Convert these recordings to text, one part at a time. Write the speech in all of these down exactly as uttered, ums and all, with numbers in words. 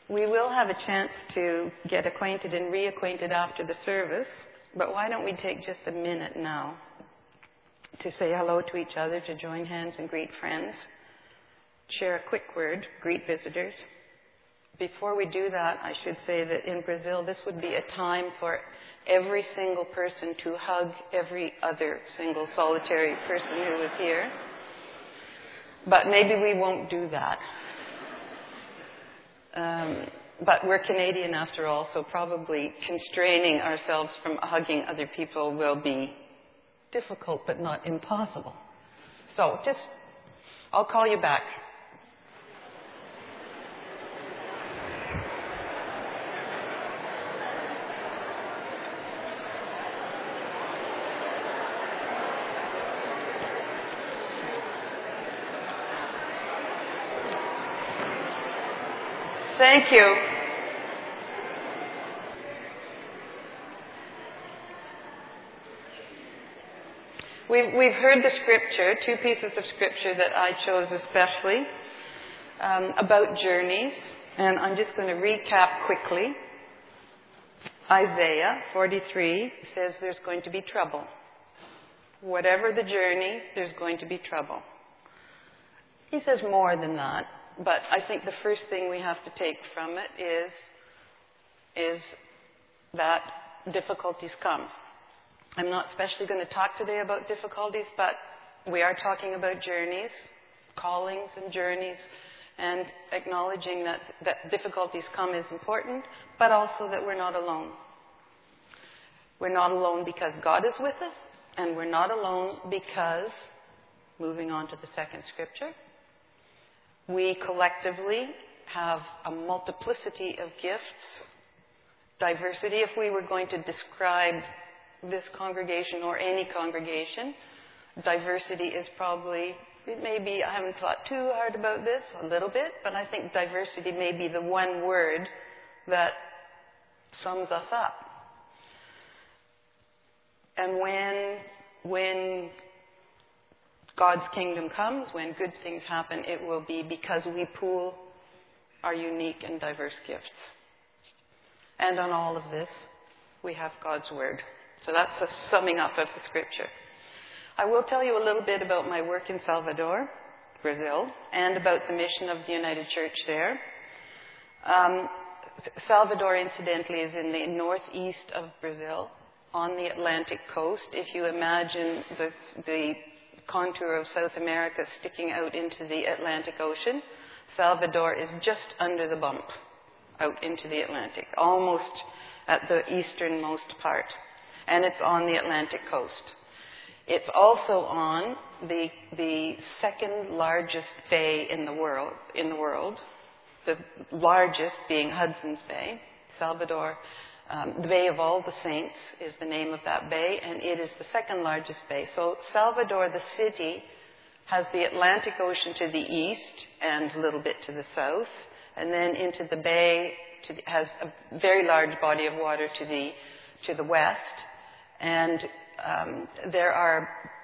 we will have a chance to get acquainted and reacquainted after the service, but why don't we take just a minute now to say hello to each other, to join hands and greet friends, share a quick word, greet visitors. Before we do that, I should say that in Brazil, this would be a time for every single person to hug every other single solitary person who is here. But maybe we won't do that. Um, but we're Canadian after all, so probably constraining ourselves from hugging other people will be difficult but not impossible. So just, I'll call you back. Thank you. We've, we've heard the scripture, two pieces of scripture that I chose especially, um, about journeys, and I'm just going to recap quickly. Isaiah forty-three says there's going to be trouble. Whatever the journey, there's going to be trouble. He says more than that. But I think the first thing we have to take from it is, is that difficulties come. I'm not especially going to talk today about difficulties, but we are talking about journeys, callings and journeys, and acknowledging that, that difficulties come is important, but also that we're not alone. We're not alone because God is with us, and we're not alone because, moving on to the second scripture, we collectively have a multiplicity of gifts, diversity. If we were going to describe this congregation or any congregation, diversity is probably, it may be, I haven't thought too hard about this, a little bit, but I think diversity may be the one word that sums us up. And when, when God's kingdom comes, when good things happen, it will be because we pool our unique and diverse gifts. And on all of this, we have God's Word. So that's a summing up of the Scripture. I will tell you a little bit about my work in Salvador, Brazil, and about the mission of the United Church there. Um, Salvador, incidentally, is in the northeast of Brazil, on the Atlantic coast. If you imagine the, the contour of South America sticking out into the Atlantic Ocean, Salvador is just under the bump out into the Atlantic, almost at the easternmost part. And it's on the Atlantic coast. It's also on the the second largest bay in the world, in the world, the largest being Hudson's Bay. Salvador, um, the Bay of All the Saints is the name of that bay, and it is the second largest bay. So Salvador, the city, has the Atlantic Ocean to the east and a little bit to the south, and then into the bay to the, has a very large body of water to the to the west. And um, there are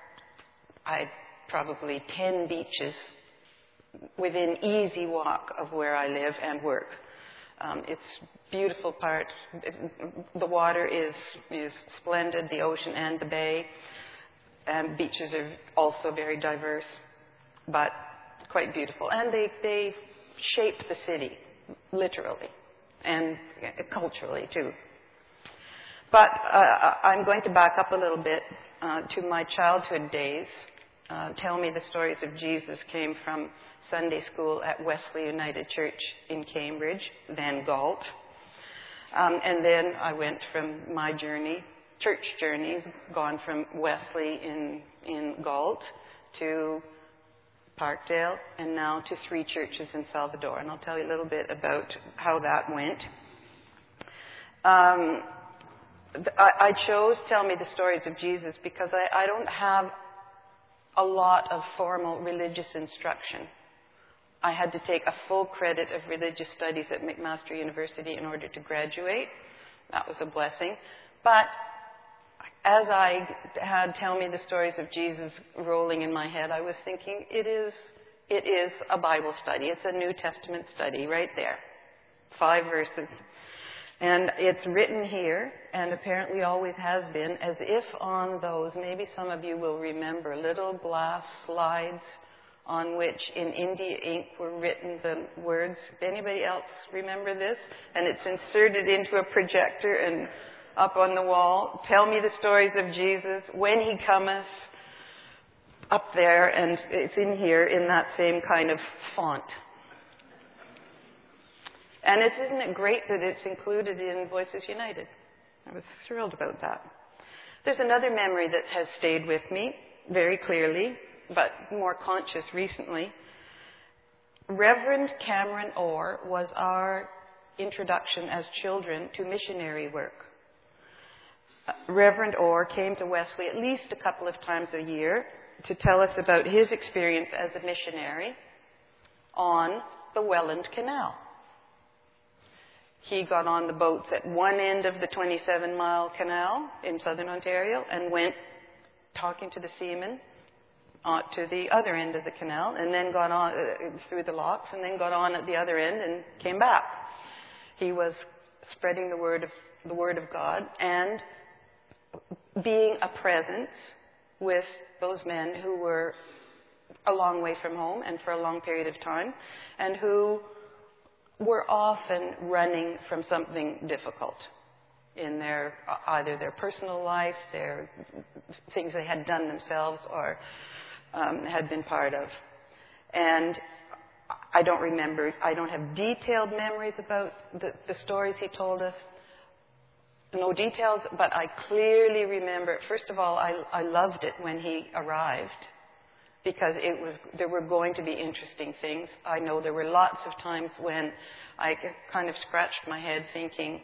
I probably ten beaches within easy walk of where I live and work. Um, it's beautiful part. The water is is splendid, the ocean and the bay, and beaches are also very diverse, but quite beautiful. And they they shape the city, literally, and culturally too. But uh, I'm going to back up a little bit uh, to my childhood days. Uh, Tell Me the Stories of Jesus came from Sunday school at Wesley United Church in Cambridge, then Galt. Um, and then I went from my journey, church journey, gone from Wesley in, in Galt to Parkdale, and now to three churches in Salvador. And I'll tell you a little bit about how that went. Um, I, I chose Tell Me the Stories of Jesus because I, I don't have a lot of formal religious instruction. I had to take a full credit of religious studies at McMaster University in order to graduate. That was a blessing. But as I had Tell Me the Stories of Jesus rolling in my head, I was thinking, it is, it is a Bible study. It's a New Testament study right there. five verses. And it's written here, and apparently always has been, as if on those, maybe some of you will remember, little glass slides on which in India ink were written the words. Anybody else remember this? And it's inserted into a projector and up on the wall. Tell me the stories of Jesus, when he cometh, up there, and it's in here in that same kind of font. And it, isn't it great that it's included in Voices United? I was thrilled about that. There's another memory that has stayed with me very clearly, but more conscious recently. Reverend Cameron Orr was our introduction as children to missionary work. Uh, Reverend Orr came to Wesley at least a couple of times a year to tell us about his experience as a missionary on the Welland Canal. He got on the boats at one end of the twenty-seven mile canal in southern Ontario and went talking to the seamen uh, to the other end of the canal, and then got on uh, through the locks, and then got on at the other end and came back. He was spreading the word of the word of God and being a presence with those men who were a long way from home and for a long period of time, and who were often running from something difficult in their, either their personal life, their things they had done themselves or um, had been part of. And I don't remember, I don't have detailed memories about the, the stories he told us. No details, but I clearly remember, first of all, I, I loved it when he arrived, because it was, there were going to be interesting things. I know there were lots of times when I kind of scratched my head thinking,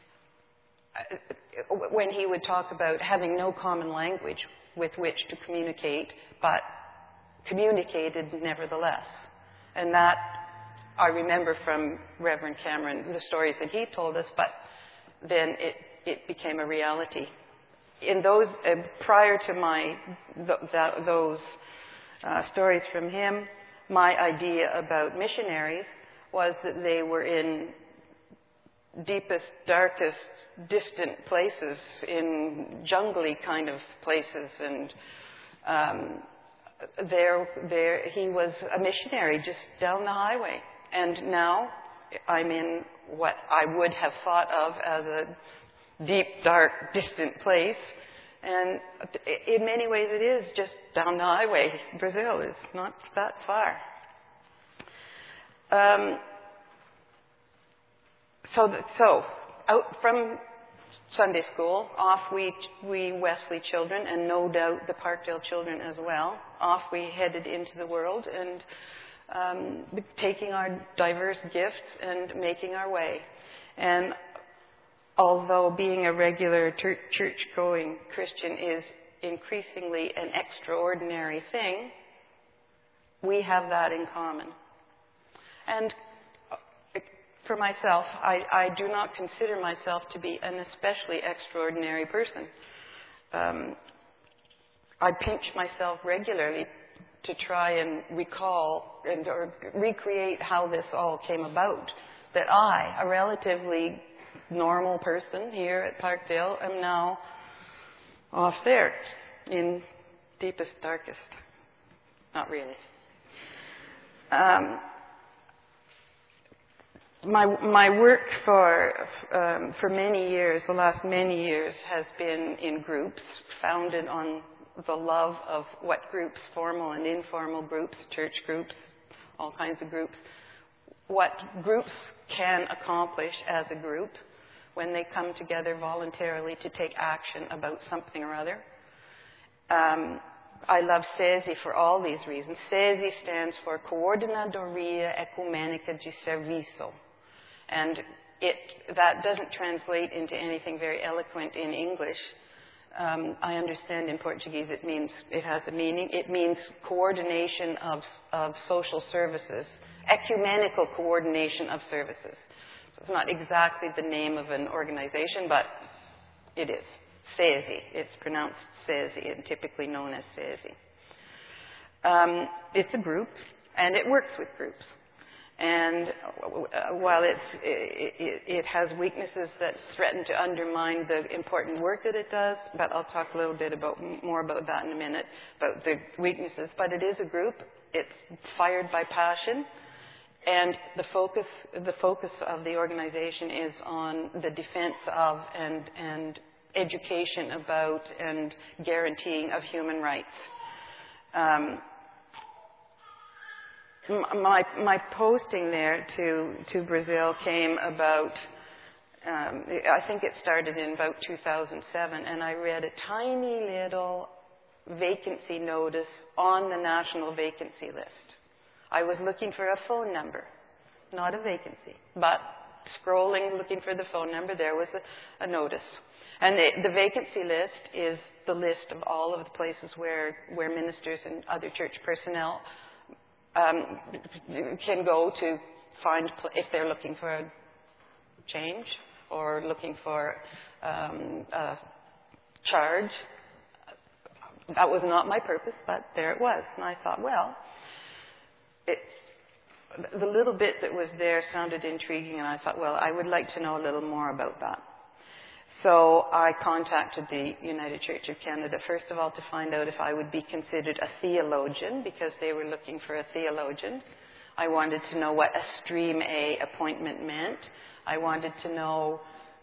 when he would talk about having no common language with which to communicate, but communicated nevertheless. And that I remember from Reverend Cameron, the stories that he told us, but then it, it became a reality. In those, uh, prior to my, th- th- those Uh, stories from him, my idea about missionaries was that they were in deepest, darkest, distant places, in jungly kind of places, and um, there, there he was a missionary just down the highway. And now I'm in what I would have thought of as a deep, dark, distant place. And in many ways it is just down the highway. Brazil is not that far. Um, so, so out from Sunday school, off we, we Wesley children, and no doubt the Parkdale children as well, off we headed into the world and um, taking our diverse gifts and making our way. And although being a regular church-going Christian is increasingly an extraordinary thing, we have that in common. And for myself, I, I do not consider myself to be an especially extraordinary person. Um, I pinch myself regularly to try and recall and or recreate how this all came about. That I, a relatively normal person here at Parkdale, am now off there in deepest, darkest. Not really. Um, my my work for um, for many years, the last many years, has been in groups founded on the love of what groups, formal and informal groups, church groups, all kinds of groups, what groups can accomplish as a group when they come together voluntarily to take action about something or other. Um, I love S E S I for all these reasons. S E S I stands for Coordenadoria Ecumenica de Serviço. And it, that doesn't translate into anything very eloquent in English. Um, I understand in Portuguese it means, it has a meaning. It means coordination of, of social services, ecumenical coordination of services. It's not exactly the name of an organization, but it is. S E S I. It's pronounced S E S I and typically known as S E S I. Um, it's a group, and it works with groups. And while it's, it, it has weaknesses that threaten to undermine the important work that it does, but I'll talk a little bit about more about that in a minute, about the weaknesses. But it is a group. It's fired by passion. And the focus, the focus of the organization is on the defense of and, and education about and guaranteeing of human rights. Um, my, my posting there to, to Brazil came about, um, I think it started in about two thousand seven, and I read a tiny little vacancy notice on the national vacancy list. I was looking for a phone number, not a vacancy, but scrolling, looking for the phone number, there was a, a notice. And the, the vacancy list is the list of all of the places where, where ministers and other church personnel um, can go to find, if they're looking for a change or looking for um, a charge. That was not my purpose, but there it was. And I thought, well, it's, the little bit that was there sounded intriguing, and I thought, well, I would like to know a little more about that. So I contacted the United Church of Canada, first of all, to find out if I would be considered a theologian, because they were looking for a theologian. I wanted to know what a Stream A appointment meant. I wanted to know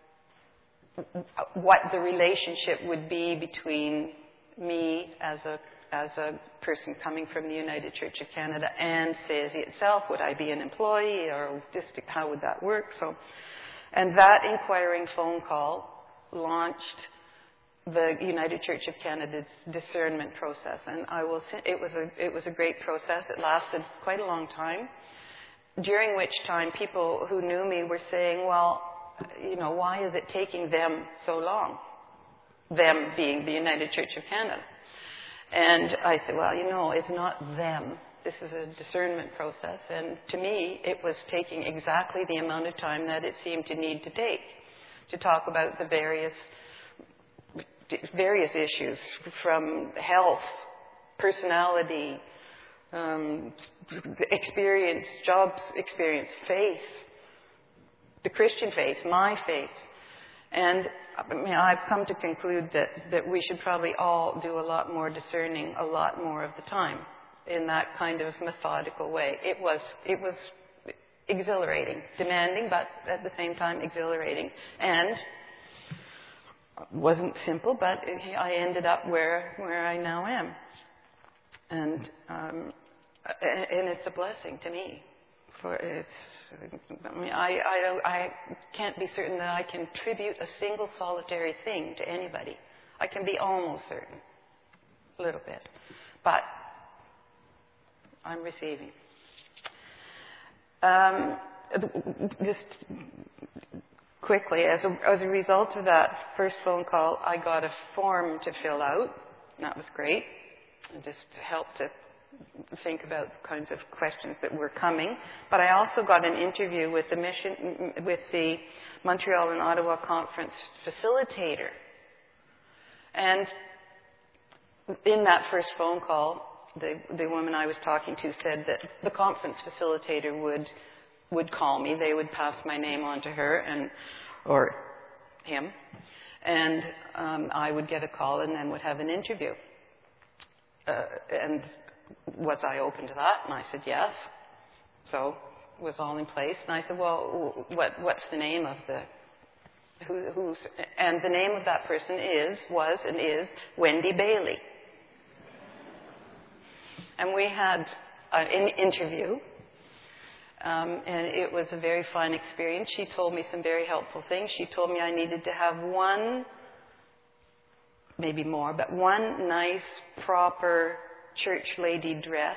what the relationship would be between me as a as a person coming from the United Church of Canada and C E S I itself. Would I be an employee, or just how would that work? So, and that inquiring phone call launched the United Church of Canada's discernment process, and I will say it was a it was a great process. It lasted quite a long time, during which time people who knew me were saying, "Well, you know, why is it taking them so long?" Them being the United Church of Canada. And I said, well, you know, it's not them. This is a discernment process. And to me, it was taking exactly the amount of time that it seemed to need to take to talk about the various various issues, from health, personality, um, experience, job experience, faith, the Christian faith, my faith. And I mean, I've come to conclude that, that we should probably all do a lot more discerning a lot more of the time in that kind of methodical way. It was, it was exhilarating, demanding, but at the same time exhilarating. And wasn't simple, but I ended up where, where I now am. And, um, and it's a blessing to me. For it's, I mean, I, I, don't, I can't be certain that I can contribute a single solitary thing to anybody. I can be almost certain, a little bit. But I'm receiving. Um, just quickly, as a, as a result of that first phone call, I got a form to fill out. And that was great. It just helped to think about the kinds of questions that were coming. But I also got an interview with the mission, with the Montreal and Ottawa conference facilitator. And in that first phone call, the, the woman I was talking to said that the conference facilitator would would call me. They would pass my name on to her and or him, and um, I would get a call and then would have an interview. Uh, and was I open to that? And I said yes. So it was all in place. And I said, well, what, what's the name of the, who, who's, and the name of that person is, was, and is Wendy Bailey. And we had an interview, um, and it was a very fun experience. She told me some very helpful things. She told me I needed to have one, maybe more, but one nice, proper church lady dress,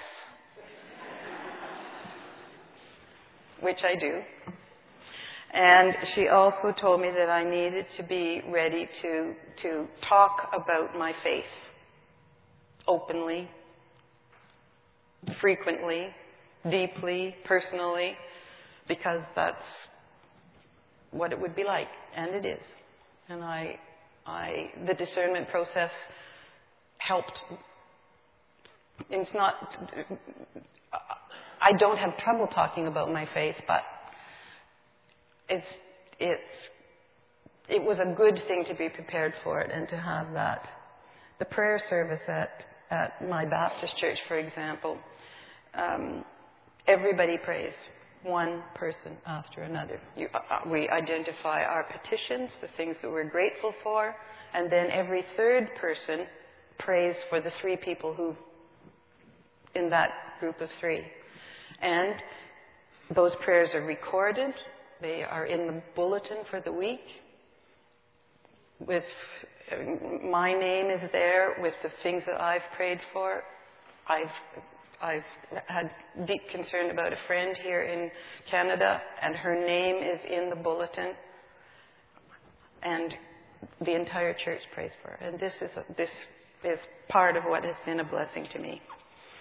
which I do. And she also told me that I needed to be ready to, to talk about my faith openly, frequently, deeply, personally, because that's what it would be like, and it is. And I, I, the discernment process helped. It's not, I don't have trouble talking about my faith, but it's, it's, it was a good thing to be prepared for it and to have that. The prayer service at, at my Baptist church, for example, um, everybody prays, one person after another. You, uh, we identify our petitions, the things that we're grateful for, and then every third person prays for the three people who, in that group of three. And those prayers are recorded. They are in the bulletin for the week. With my name is there with the things that I've prayed for. I've I've had deep concern about a friend here in Canada, and her name is in the bulletin. And the entire church prays for her. And this is a, this is part of what has been a blessing to me.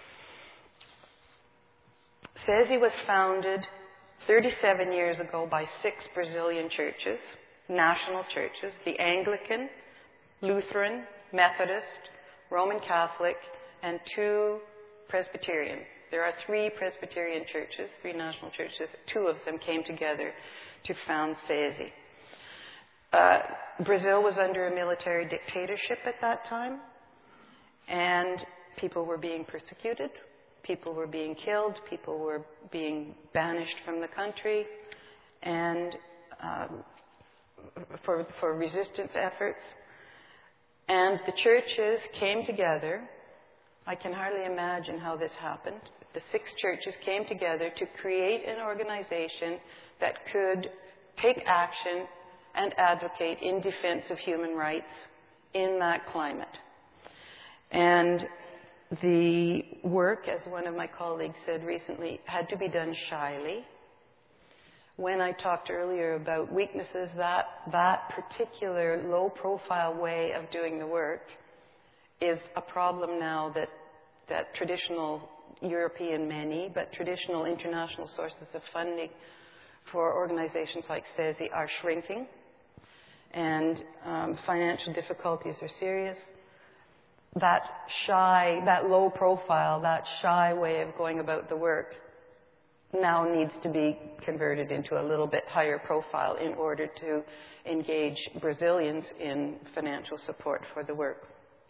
S E S I was founded thirty-seven years ago by six Brazilian churches, national churches, the Anglican, Lutheran, Methodist, Roman Catholic, and two Presbyterian. There are three Presbyterian churches, three national churches. Two of them came together to found S E S I. Uh, Brazil was under a military dictatorship at that time, and people were being persecuted. People were being killed. People were being banished from the country, and um, for, for resistance efforts. And the churches came together. I can hardly imagine how this happened. The six churches came together to create an organization that could take action and advocate in defense of human rights in that climate. And the work, as one of my colleagues said recently, had to be done shyly. When I talked earlier about weaknesses, that, that particular low-profile way of doing the work is a problem now that, that traditional European, many, but traditional international sources of funding for organizations like S E S I are shrinking, and um, financial difficulties are serious. That shy, that low profile, that shy way of going about the work now needs to be converted into a little bit higher profile in order to engage Brazilians in financial support for the work.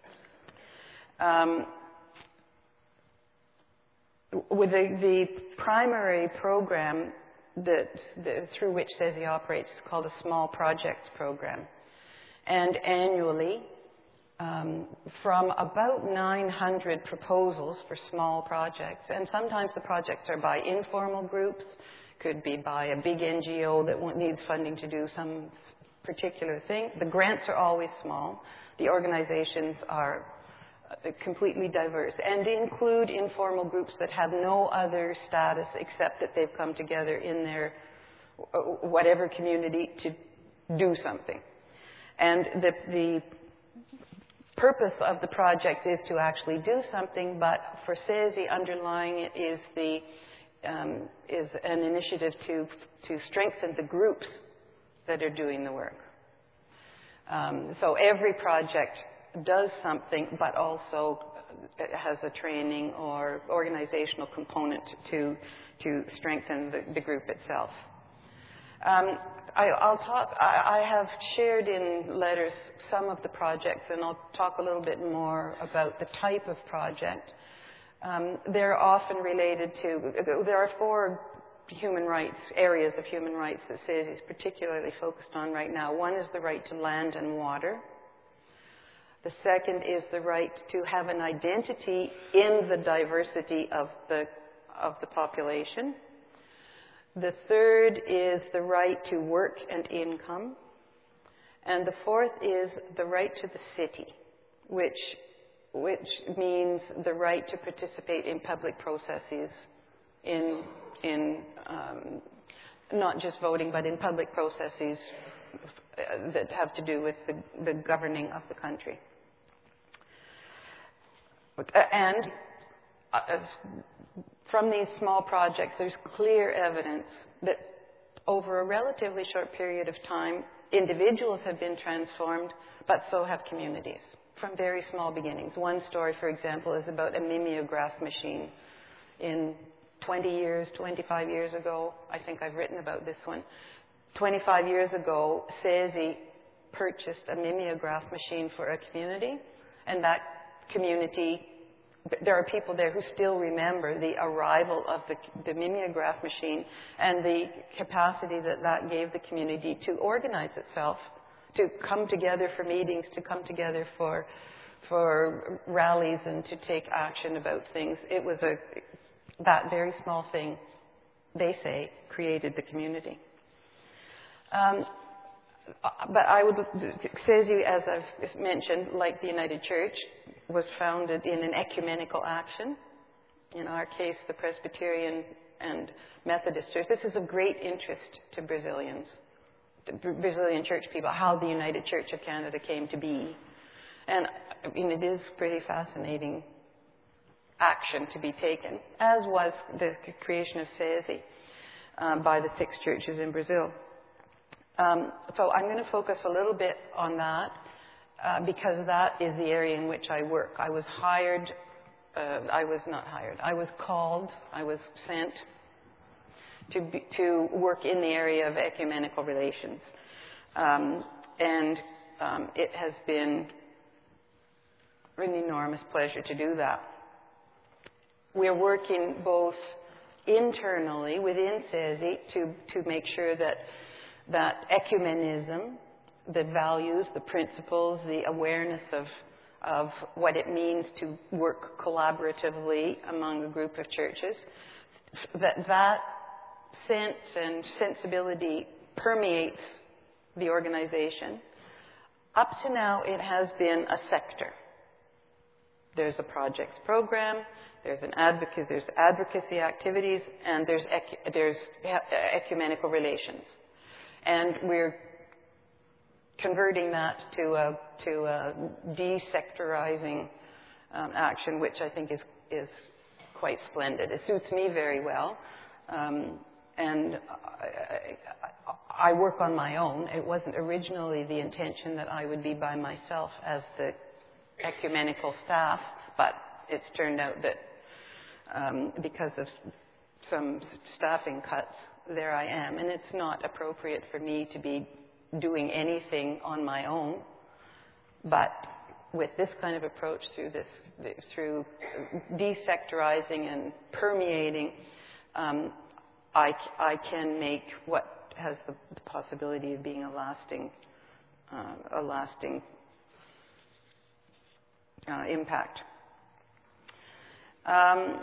Um, with the, the primary program that, the, through which S E S I operates is called a Small Projects Program. And annually, Um, from about nine hundred proposals for small projects, and sometimes the projects are by informal groups, could be by a big N G O that needs funding to do some particular thing. The grants are always small. The organizations are completely diverse and include informal groups that have no other status except that they've come together in their whatever community to do something. And the, the purpose of the project is to actually do something, but for S E S I, underlying it is the um, is an initiative to to strengthen the groups that are doing the work. Um, so every project does something, but also it has a training or organizational component to to strengthen the, the group itself. Um, I, I'll talk, I, I have shared in letters some of the projects, and I'll talk a little bit more about the type of project. Um, they're often related to, there are four human rights, areas of human rights that S E S I is particularly focused on right now. One is the right to land and water. The second is the right to have an identity in the diversity of the, of the population. The third is the right to work and income. And the fourth is the right to the city, which, which means the right to participate in public processes, in, in um, not just voting, but in public processes that have to do with the, the governing of the country. And uh, from these small projects, there's clear evidence that over a relatively short period of time, individuals have been transformed, but so have communities from very small beginnings. One story, for example, is about a mimeograph machine in twenty years, twenty-five years ago, I think I've written about this one, twenty-five years ago, SESI purchased a mimeograph machine for a community, and that community, there are people there who still remember the arrival of the, the mimeograph machine and the capacity that that gave the community to organize itself, to come together for meetings, to come together for for rallies and to take action about things. It was a that very small thing, they say, created the community. Um, but I would, SESI, as I've mentioned, like the United Church, was founded in an ecumenical action. In our case, the Presbyterian and Methodist Church. This is of great interest to Brazilians, to Brazilian church people, how the United Church of Canada came to be. And I mean, it is pretty fascinating action to be taken, as was the creation of SESI um, by the six churches in Brazil. Um, so I'm going to focus a little bit on that uh, because that is the area in which I work. I was hired, uh, I was not hired, I was called, I was sent to, be, to work in the area of ecumenical relations. Um, and um, it has been an enormous pleasure to do that. We're working both internally within SESI to, to make sure that that ecumenism, the values, the principles, the awareness of, of what it means to work collaboratively among a group of churches, that that sense and sensibility permeates the organization. Up to now, it has been a sector. There's a projects program, there's an advocacy, there's advocacy activities, and there's ecu- there's ecumenical relations. And we're converting that to a, to a desectorizing um, action, which I think is, is quite splendid. It suits me very well. Um, and I, I work on my own. It wasn't originally the intention that I would be by myself as the ecumenical staff, but it's turned out that um, because of some staffing cuts, there I am. And it's not appropriate for me to be doing anything on my own. But with this kind of approach, through this, through desectorizing and permeating, um, I, I can make what has the possibility of being a lasting, uh, a lasting uh, impact. Um,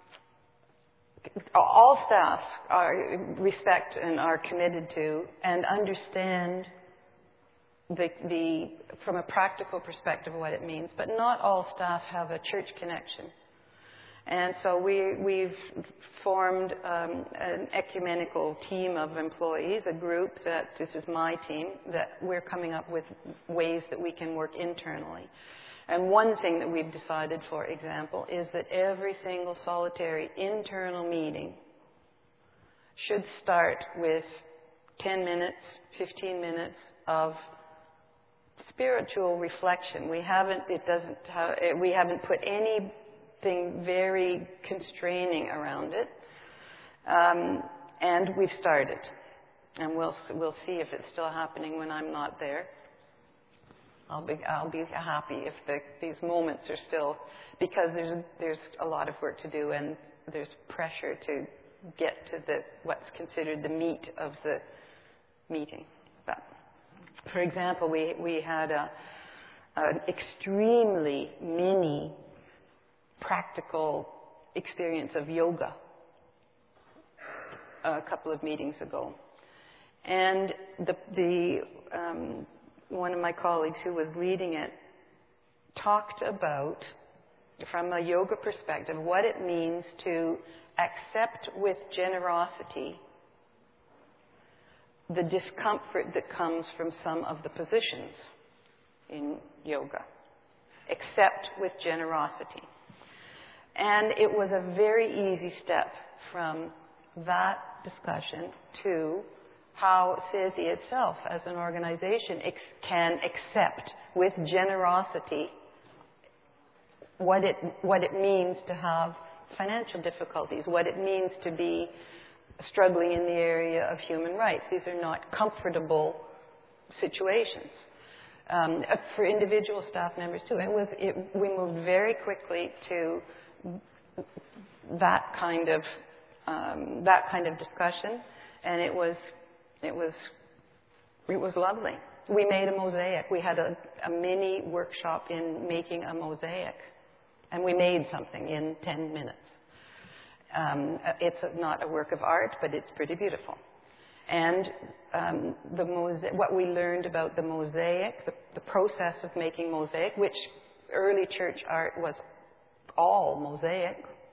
All staff are, respect and are committed to and understand the, the, from a practical perspective, what it means. But not all staff have a church connection. And so we, we've formed um, an ecumenical team of employees, a group that, this is my team, that we're coming up with ways that we can work internally. And one thing that we've decided, for example, is that every single solitary internal meeting should start with ten minutes, fifteen minutes of spiritual reflection. We haven't, it doesn't have, we haven't put anything very constraining around it. Um, and we've started. And we'll, we'll see if it's still happening when I'm not there. I'll be, I'll be happy if the, these moments are still, because there's, there's a lot of work to do and there's pressure to get to the, what's considered the meat of the meeting. But, for example, we, we had a, an extremely mini practical experience of yoga a couple of meetings ago. And the, the um, one of my colleagues who was leading it talked about, from a yoga perspective, what it means to accept with generosity the discomfort that comes from some of the positions in yoga. Accept with generosity. And it was a very easy step from that discussion to how SESI itself, as an organization, ex- can accept with generosity what it, what it means to have financial difficulties, what it means to be struggling in the area of human rights. These are not comfortable situations. Um, for individual staff members too. It was, it, we moved very quickly to that kind of um, that kind of discussion, and it was it was it was lovely. We made a mosaic. We had a, a mini workshop in making a mosaic, and we made something in ten minutes. Um, it's not a work of art, but it's pretty beautiful. And um, the mosaic, what we learned about the mosaic, the, the process of making mosaic, which early church art was all mosaic,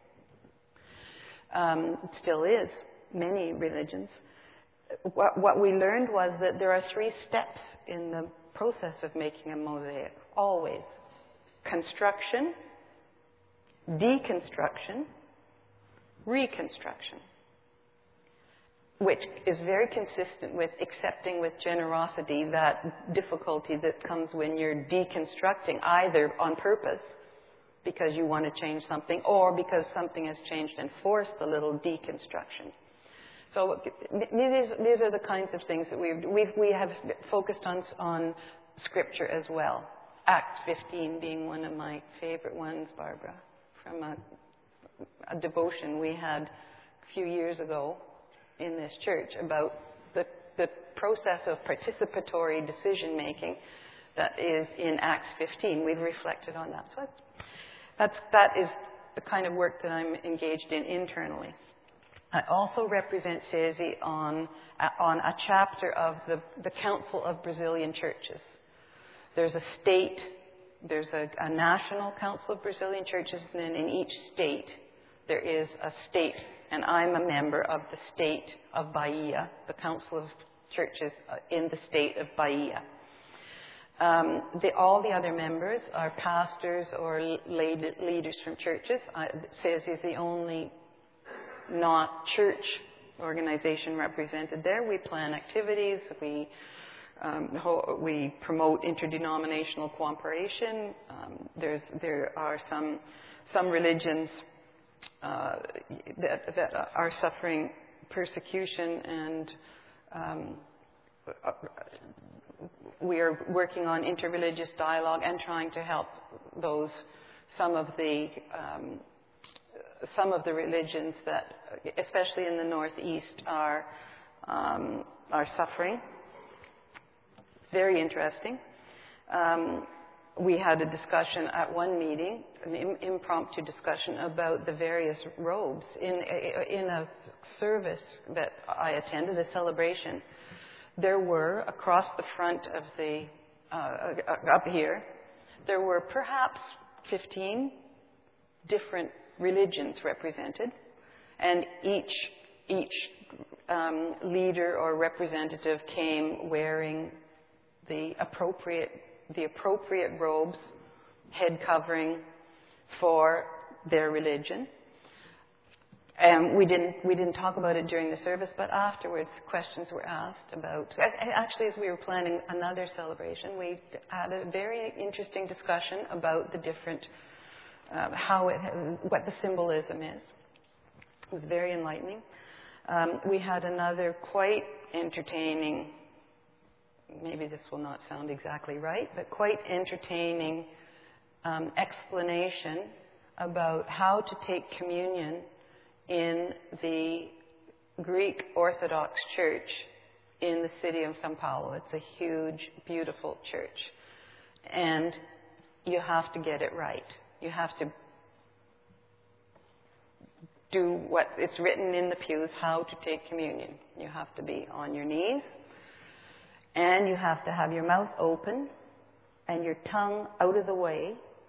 um, still is, many religions. What, what we learned was that there are three steps in the process of making a mosaic, always. Construction, deconstruction, reconstruction, which is very consistent with accepting with generosity that difficulty that comes when you're deconstructing, either on purpose because you want to change something or because something has changed and forced a little deconstruction. So these, these are the kinds of things that we've, we've, we have focused on, on Scripture as well. Acts fifteen being one of my favorite ones, Barbara, from a, a devotion we had a few years ago in this church about the, the process of participatory decision-making that is in Acts fifteen. We've reflected on that. So that's, that is the kind of work that I'm engaged in internally. I also represent S E S I on, on a chapter of the, the Council of Brazilian Churches. There's a state, there's a, a national Council of Brazilian Churches, and then in each state there is a state, and I'm a member of the state of Bahia, the Council of Churches in the state of Bahia. Um, the, all the other members are pastors or lay leaders from churches. I, S E S I is the only not church organization represented there. We plan activities. We um, ho- we promote interdenominational cooperation. Um, there's there are some some religions uh, that that are suffering persecution, and um, we are working on interreligious dialogue and trying to help those some of the um, some of the religions that, especially in the Northeast, are um, are suffering. Very interesting. Um, we had a discussion at one meeting, an im- impromptu discussion about the various robes in in a service that I attended, a celebration. There were across the front of the uh, up here, there were perhaps fifteen different religions represented, and each each um, leader or representative came wearing the appropriate the appropriate robes, head covering for their religion. And we didn't we didn't talk about it during the service, but afterwards questions were asked about. Actually, as we were planning another celebration, we had a very interesting discussion about the different. Uh, how it, what the symbolism is. It was very enlightening. Um, we had another quite entertaining, maybe this will not sound exactly right, but quite entertaining um, explanation about how to take communion in the Greek Orthodox Church in the city of São Paulo. It's a huge, beautiful church. And you have to get it right. You have to do what it's written in the pews, how to take communion. You have to be on your knees, and you have to have your mouth open and your tongue out of the way,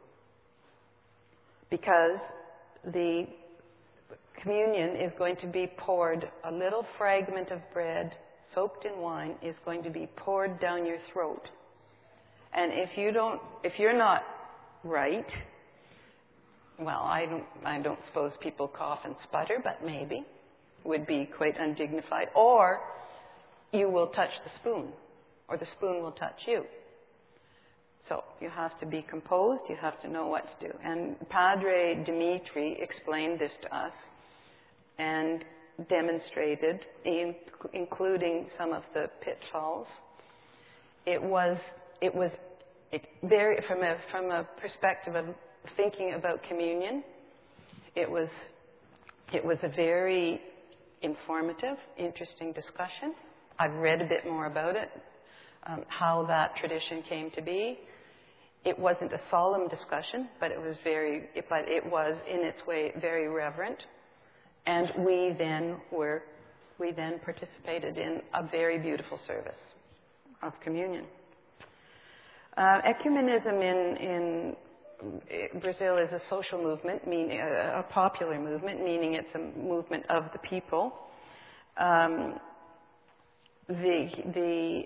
because the communion is going to be poured, a little fragment of bread soaked in wine is going to be poured down your throat. And if you don't, if you're not right, well, I don't, I don't suppose people cough and sputter, but maybe would be quite undignified. Or you will touch the spoon, or the spoon will touch you. So you have to be composed, you have to know what to do. And Padre Dimitri explained this to us and demonstrated, in, including some of the pitfalls. It was, it was it very, from a, from a perspective of thinking about communion, it was, it was a very informative, interesting discussion. I've read a bit more about it, um, how that tradition came to be. It wasn't a solemn discussion, but it was very, but it was in its way very reverent. And we then were, we then participated in a very beautiful service of communion. Uh, ecumenism in, in Brazil is a social movement, meaning a, a popular movement, meaning it's a movement of the people. Um, the the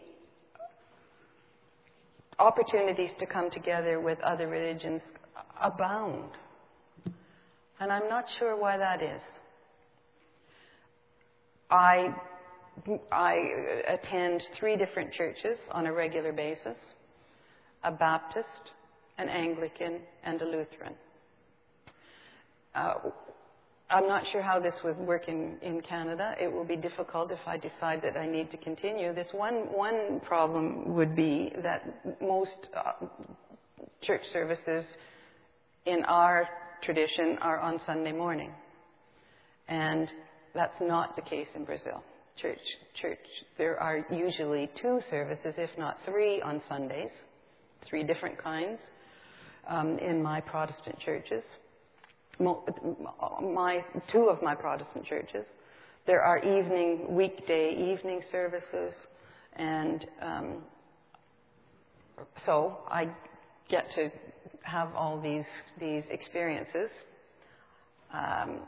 opportunities to come together with other religions abound. And I'm not sure why that is. I, I attend three different churches on a regular basis, a Baptist, an Anglican, and a Lutheran. Uh, I'm not sure how this would work in, in Canada. It will be difficult if I decide that I need to continue. This one, one problem would be that most uh, church services in our tradition are on Sunday morning. And that's not the case in Brazil. Church, church, there are usually two services, if not three, on Sundays, three different kinds um, in my Protestant churches. My, two of my Protestant churches. There are evening, weekday evening services, and um, so I get to have all these these experiences. Um,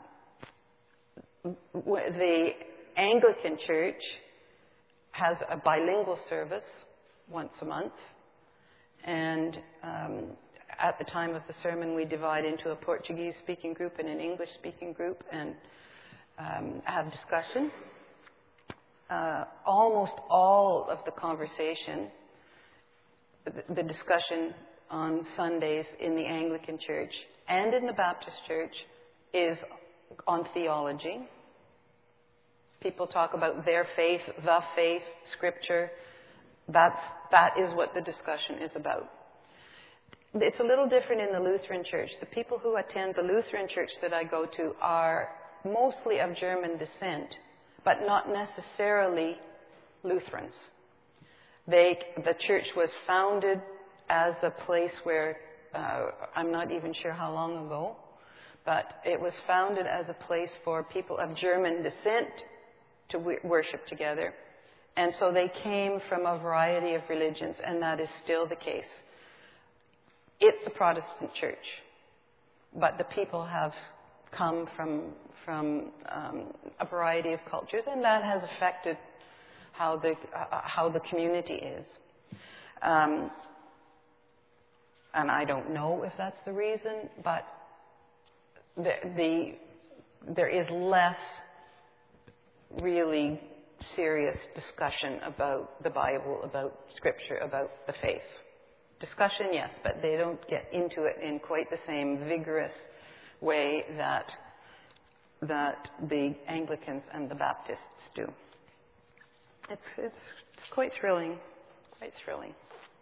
the Anglican Church has a bilingual service once a month, and um, at the time of the sermon, we divide into a Portuguese-speaking group and an English-speaking group and um, have discussion. Uh, almost all of the conversation, the, the discussion on Sundays in the Anglican Church and in the Baptist Church is on theology. People talk about their faith, the faith, Scripture. That's, that is what the discussion is about. It's a little different in the Lutheran Church. The people who attend the Lutheran Church that I go to are mostly of German descent, but not necessarily Lutherans. They, the church was founded as a place where, uh, I'm not even sure how long ago, but it was founded as a place for people of German descent to w- worship together. And so they came from a variety of religions, and that is still the case. It's a Protestant church, but the people have come from from um, a variety of cultures, and that has affected how the uh, how the community is. Um, and I don't know if that's the reason, but the, the there is less really serious discussion about the Bible, about Scripture, about the faith. Discussion, yes, but they don't get into it in quite the same vigorous way that that the Anglicans and the Baptists do. It's, it's, it's quite thrilling, quite thrilling.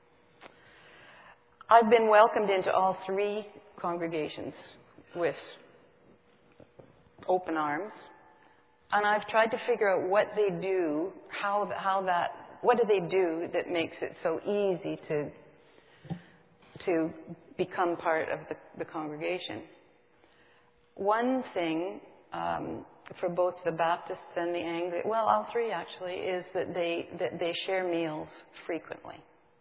I've been welcomed into all three congregations with open arms, and I've tried to figure out what they do, how how that, what do they do that makes it so easy to to become part of the, the congregation. One thing um, for both the Baptists and the Anglicans, well, all three actually, is that they that they share meals frequently.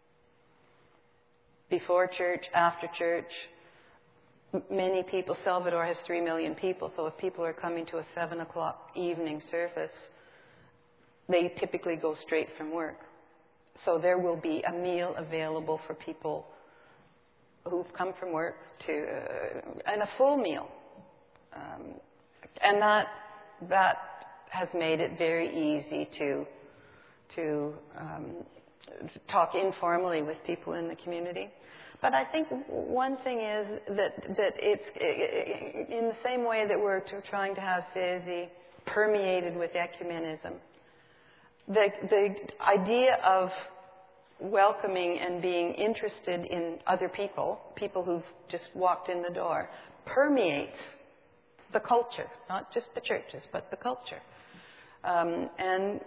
Before church, after church, many people, Salvador has three million people, so if people are coming to a seven o'clock evening service, they typically go straight from work. So there will be a meal available for people who've come from work to, uh, and a full meal. Um, and that that has made it very easy to to um, talk informally with people in the community. But I think one thing is that that it's in the same way that we're trying to have Sezi permeated with ecumenism. The the idea of welcoming and being interested in other people, people who've just walked in the door, permeates the culture, not just the churches, but the culture. Um, and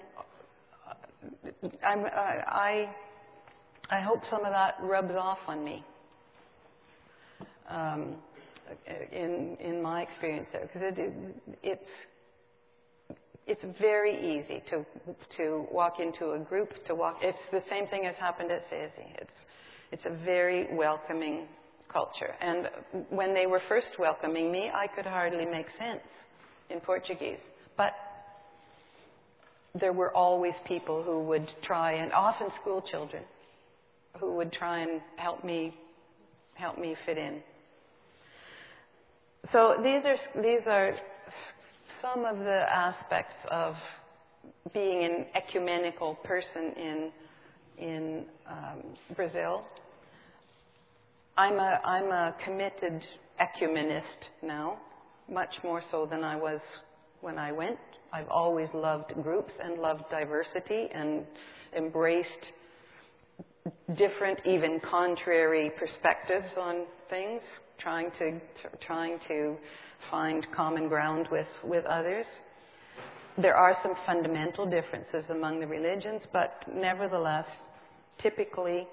I'm, I, I hope some of that rubs off on me um, in in my experience there, because it, it's it's very easy to to walk into a group, to walk. It's the same thing as happened at Sezi. It's it's a very welcoming culture. And when they were first welcoming me, I could hardly make sense in Portuguese, but there were always people who would try, and often school children, who would try and help me help me fit in. So these are these are some of the aspects of being an ecumenical person in in um, Brazil. I'm a I'm a committed ecumenist now, much more so than I was when I went. I've always loved groups and loved diversity and embraced different, even contrary perspectives on things, trying to trying to find common ground with, with others. There are some fundamental differences among the religions, but nevertheless, typically,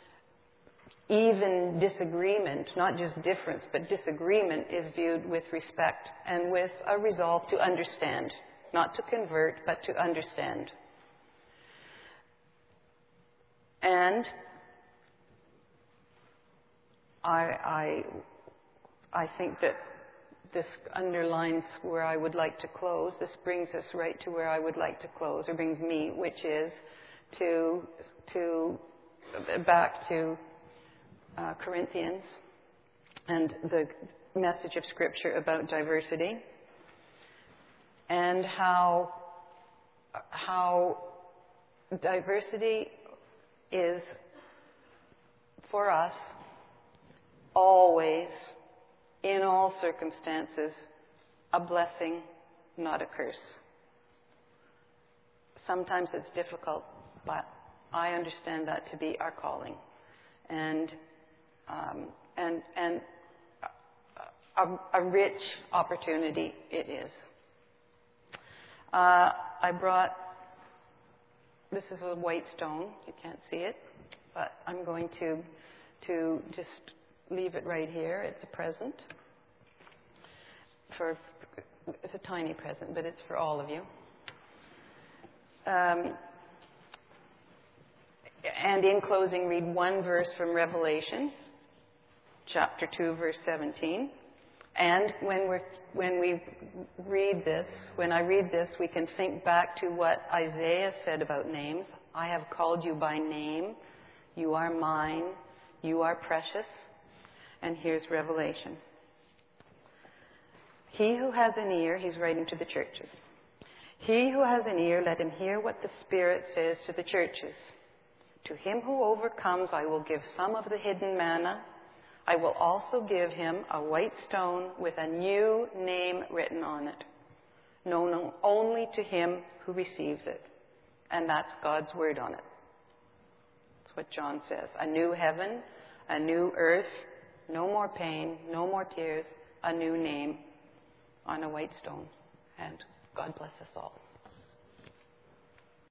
even disagreement, not just difference, but disagreement is viewed with respect and with a resolve to understand. Not to convert, but to understand. And I, I, I think that this underlines where I would like to close. This brings us right to where I would like to close, or brings me, which is to, to back to uh, Corinthians and the message of Scripture about diversity. And how how diversity is, for us, always, in all circumstances, a blessing, not a curse. Sometimes it's difficult, but I understand that to be our calling, and um, and and a, a rich opportunity it is. Uh, I brought, this is a white stone, you can't see it, but I'm going to to just leave it right here. It's a present. For It's a tiny present, but it's for all of you. Um, and in closing, read one verse from Revelation, chapter two, verse seventeen. And when we're when we read this, when I read this, we can think back to what Isaiah said about names. I have called you by name. You are mine. You are precious. And here's Revelation. He who has an ear, he's writing to the churches. He who has an ear, let him hear what the Spirit says to the churches. To him who overcomes, I will give some of the hidden manna. I will also give him a white stone with a new name written on it, known only to him who receives it. And that's God's word on it. That's what John says. A new heaven, a new earth, no more pain, no more tears, a new name on a white stone. And God bless us all.